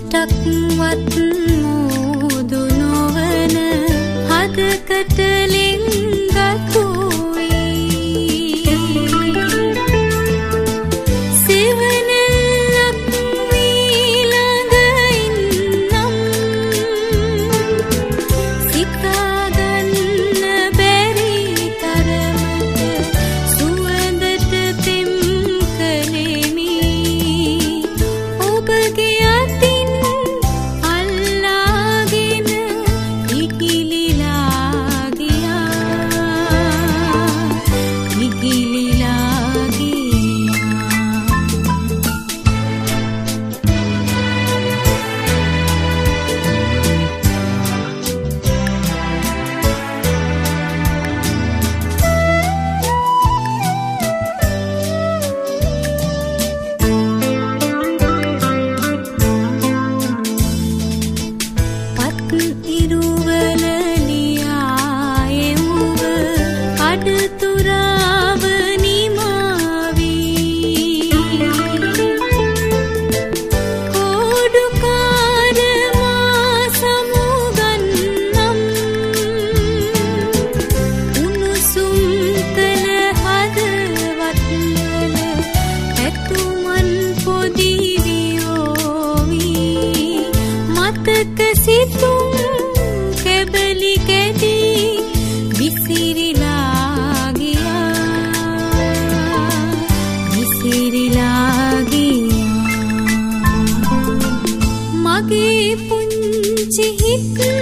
සිතක්වත් මෝදු නොවන හදකට ලිංගකුයි සිවනලක් වීළඟ ඉන්නම් සිතාගන්න බැරි තරමට සුවඳට පෙම් කළෙමි ඔබගේ අතින් අල්ලාගෙන ඉකිලිලා ගියා පත් ඉරුවල ලියා එවුව අඩතුරාව නිමාවී කෝඩුකාර මා සමුගන්නම් උණුසුම් කළ හදවත්වල ඇතුමන් පොඩි වියෝවී මතක සිතුම් කෙබලි කැඩී විසිරිලා ගියා මගේ පුංචි හිත්